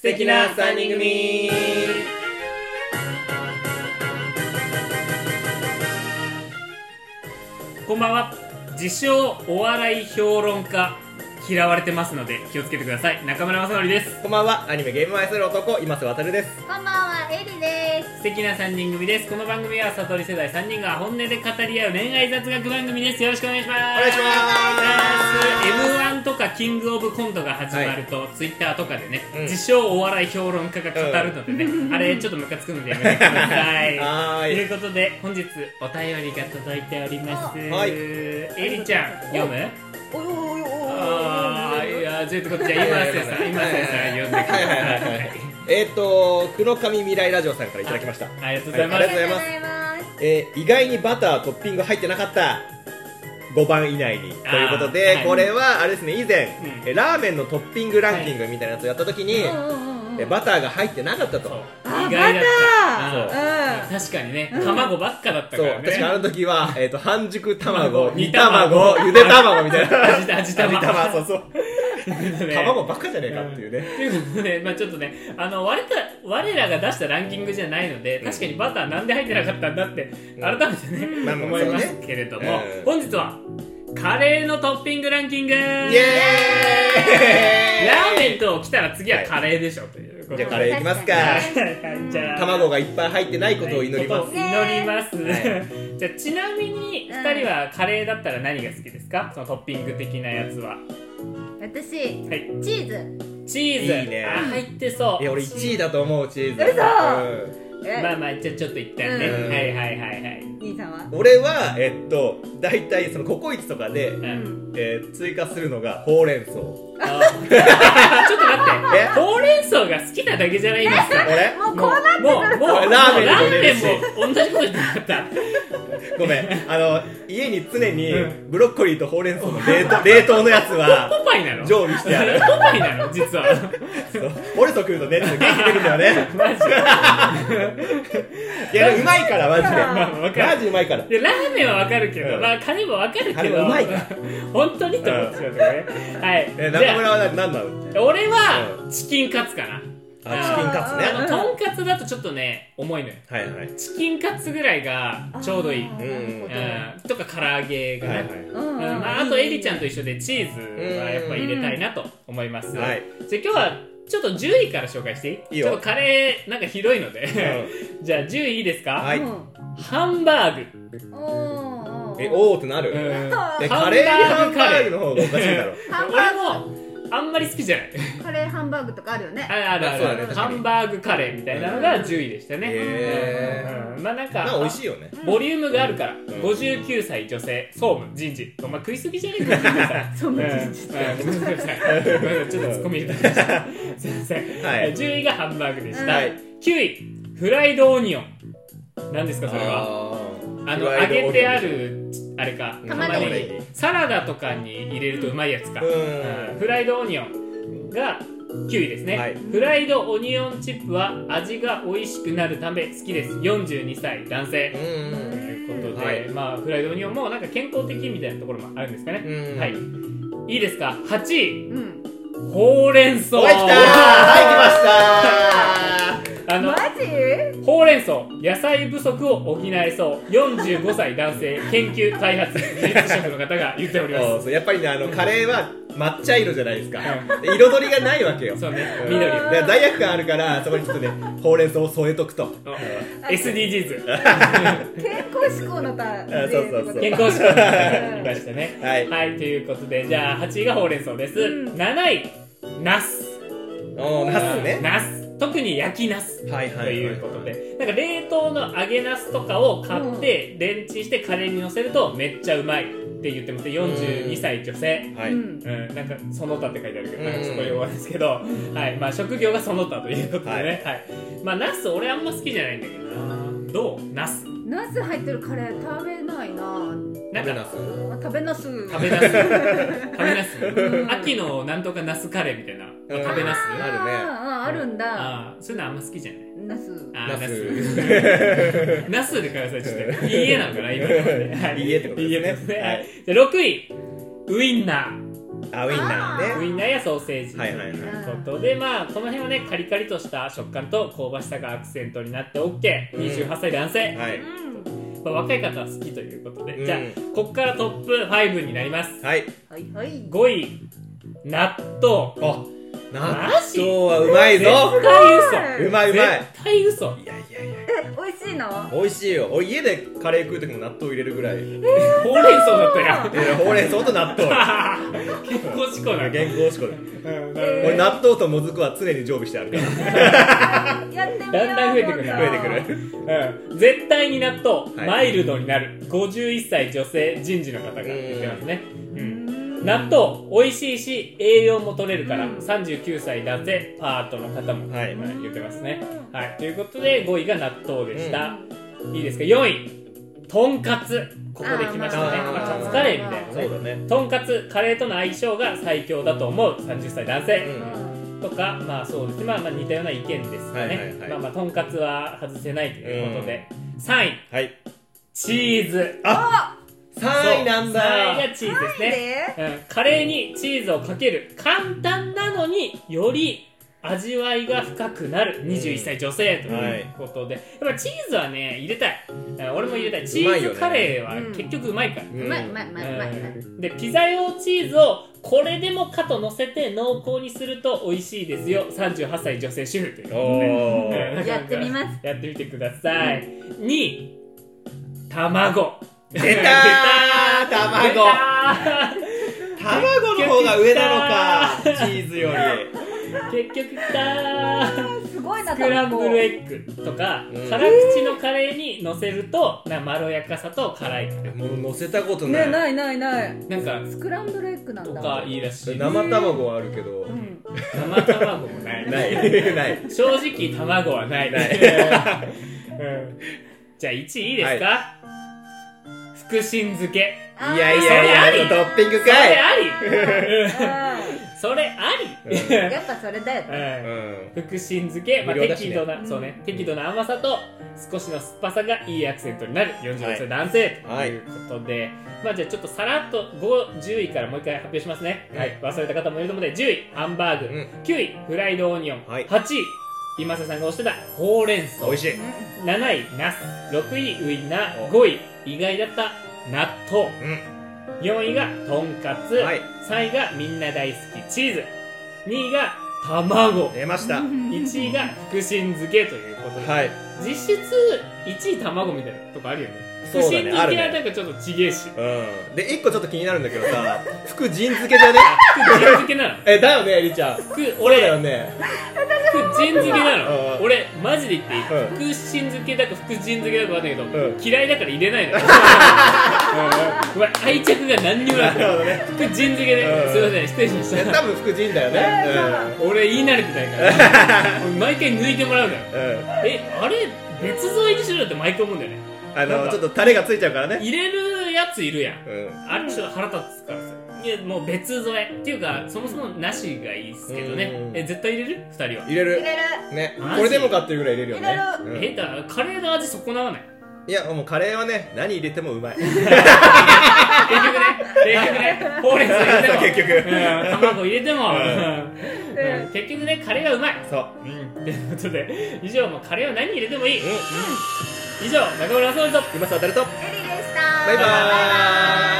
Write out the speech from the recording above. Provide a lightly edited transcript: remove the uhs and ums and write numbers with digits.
素敵な3人組。 こんばんは。自称お笑い評論家、嫌われてますので気をつけてください。中村正則です。 こんばんは。アニメゲームを愛する男、今瀬渡です。 こんばんは、エリです。 素敵な3人組です。この番組は悟り世代3人が本音で語り合う恋愛雑学番組です。よろしくお願いします。 お願いします。 M1 とかキングオブコントが始まると、ツイッターとかでね、自称お笑い評論家が語るのでね、あれちょっとムカつくのでやめてください。ということで本日お便りが届いております。エリちゃん読む？いやちょっとこっちは今瀬さん読んでください。 黒髪未来ラジオさんからいただきました。 ありがとうございます。 意外にバタートッピング入ってなかった5番以内にということで、これはあれですね、以前、ラーメンのトッピングランキングみたいなやつをやった時に、バターが入ってなかったと。 意外だった。確かにね、卵ばっかだったからね。 確かあの時は半熟卵、煮卵、ゆで卵みたいな味玉、 そうそう卵ばっかじゃねえかっていうね。 ということで、ちょっとね、我らが出したランキングじゃないので、確かにバターなんで入ってなかったんだって改めてね、思いますけれども、本日はカレーのトッピングランキング。イエーイ。ラーメンと来たら次はカレーでしょということで、 じゃあカレーいきますか。 じゃあ卵がいっぱい入ってないことを祈ります。 じゃあちなみに2人はカレーだったら何が好きですか？そのトッピング的なやつは。 私、チーズいいね。入ってそう。 俺1位だと思う。チーズ。 嘘。 まあじゃあちょっと一旦ね。はい兄さんは？ 俺はだいたいそのココイチとかで追加するのがほうれん草。ちょっと待って、ほうれん草が好きなだけじゃないんですか？ 俺もうこうなってくるとラーメンも同じこと言ってなかった。 ごめん、家に常にブロッコリーとほうれん草の冷凍のやつはポパイなの？ 常備してある。 ポパイなの実は。 ほうれん草食うとね、元気出るんだよね。 マジいや、うまいからマジで。マジうまいから。 ラーメンはわかるけど、カレーもわかるけど、 カレーもうまいから本当にと思ってしまったね。はい。 中村は何なの？ 俺はチキンカツかな。 チキンカツね。 とんかつだとちょっとね重いのよ。チキンカツぐらいがちょうどいい。とか唐揚げがね。あとエリちゃんと一緒でチーズはやっぱ入れたいなと思います。じゃあ今日はちょっと10位から紹介していい？ちょっとカレーなんかひどいのでじゃあ10位いいですか？ハンバーグ。 おーってなる？カレーにハンバーグの方がおかしいだろ。 俺もあんまり好きじゃない。 カレーハンバーグとかあるよね。 ある。ハンバーグカレーみたいなのが10位でしたね。なんか美味しいよね。 ボリュームがあるから。59歳女性、総務人事。お前食いすぎじゃねえか。総務人事。ごめんなさい。ちょっとツッコミ入れてました。すいません。10位がハンバーグでした。9位、フライドオニオン。何ですかそれは？揚げてあるあれか、 玉ねぎ。 サラダとかに入れるとうまいやつか。フライドオニオンが9位ですね。フライドオニオンチップは味が美味しくなるため好きです。42歳男性ということで、フライドオニオンもなんか健康的みたいなところもあるんですかね。いいですか。8位、ほうれん草。 はい、来ましたマジ？ ほうれん草、野菜不足を補えそう。45歳男性、研究開発技術職の方が言っております。 やっぱりね、カレーは抹茶色じゃないですか。彩りがないわけよ。 そうね、緑。 罪悪感あるから、そこにちょっとね、ほうれん草を添えとくと。 SDGs。 健康志向の歌。 そう健康志向の歌がいましたね。はい、ということで、じゃあ8位がほうれん草です。7位、ナス。 ナスね。 ナス。特に焼きナスということで、なんか冷凍の揚げナスとかを買ってレンチンしてカレーにのせるとめっちゃうまいって言ってます。42歳女性。なんかその他って書いてあるけど、なんかそこ用語ですけど、職業がその他ということでね。ナス俺あんま好きじゃないんだけどな。どう？ナス入ってるカレー食べないな。 なんか食べナス。 秋のなんとかナスカレーみたいな食べナスあるんだ。 そういうのあんま好きじゃない。 ナスナスでください。ちょっといいえなのかな今ので。 いいえってことですね。 じゃあ6位、ウインナー。 ウインナーね。 ウインナーやソーセージということで、まあこの辺はねカリカリとした食感と香ばしさがアクセントになって OK。28歳男性、まあ、若い方は好きということで、じゃあここからトップ5になります。 はい 5位納豆。 納豆はうまいぞ。 絶対嘘。 うまいうまい。 絶対嘘。 いやいやいや。 美味しいの？ 美味しいよ。俺家でカレー食う時も納豆入れるぐらい。 ほうれん草だったやん。 ほうれん草と納豆。 健康志向だ。 健康志向だ。俺納豆ともずくは常に常備してあるから。 やってみよう。 だんだん増えてくるな。 増えてくる。 絶対に納豆、マイルドになる。51歳女性人事の方が言ってますね。納豆美味しいし栄養も取れるから、39歳男性パートの方も、言ってますね。ということで5位が納豆でした。いいですか。4位とんかつ。ここで来ましたね。カツカレーみたいなね。とんかつカレーとの相性が最強だと思う30歳男性、とか、まあそうですね、まあ似たような意見ですかね。まあとんかつは外せないということで、3位、チーズ。 3位なんだ。 3位がチーズですね。カレーにチーズをかける。簡単なのにより味わいが深くなる21歳女性ということで、やっぱチーズはね入れたい。俺も入れたい。チーズカレーは結局うまいから。 うまい。 でピザ用チーズをこれでもかと乗せて濃厚にすると美味しいですよ。38歳女性主婦ということで、 やってみます。 やってみてください。2位卵。 出たー、卵の方が上なのか、チーズより。 結局きたー。 すごいな。 スクランブルエッグとか、辛口のカレーに乗せるとまろやかさと辛い。 もう乗せたことない。 ない。 なんかスクランブルエッグなんだとかいいらしい。 生卵はあるけど、 生卵もない。正直卵はない。じゃあ1位いいですか。福神漬け。 いやトッピングかい。 それあり。 やっぱそれだよね。 福神漬け、適度な甘さと少しの酸っぱさがいいアクセントになる46歳男性ということで、まあじゃあちょっとさらっと10位からもう一回発表しますね。忘れた方もいると思うので、10位ハンバーグ、9位フライドオニオン、8位今瀬さんが推してたほうれん草、 美味しい。 7位ナス、6位ウインナー、5位意外だった納豆、4位がとんかつ、3位がみんな大好きチーズ、2位が卵、 出ました。 1位が福神漬けということで、実質1位卵みたいなとこあるよね。福神漬けはなんかちょっとちげえし。 で1個ちょっと気になるんだけどさ、福神漬けじゃね？ 福神漬けなの？ だよね、エリちゃん。俺だよね。 福神漬けなの？俺マジで言っていい？福神漬けだか福神漬けだかわかんないけど、嫌いだから入れないのよ。愛着が何にもない。福神漬けで、すいません、失礼しました。 多分福神だよね。 俺言い慣れてないから毎回抜いてもらうのよ。あれ別添えにしろよって毎回思うんだよね。 ちょっとタレがついちゃうからね。 入れるやついるやん。あれちょっと腹立つからさ。いやもう別添えっていうか、そもそもなしがいいっすけどね。絶対入れる？2人は入れるね。これでもかっていうぐらい入れるよね。 だからカレーの味損なわない？ いやもうカレーはね、何入れてもうまい。 結局ね、ほうれん草入れても、 結局卵入れても、結局ね、カレーがうまい。そう。ということで、以上もカレーは何入れてもいい。以上、中村あさみと今さあ誰とエリでした。 バイバーイ。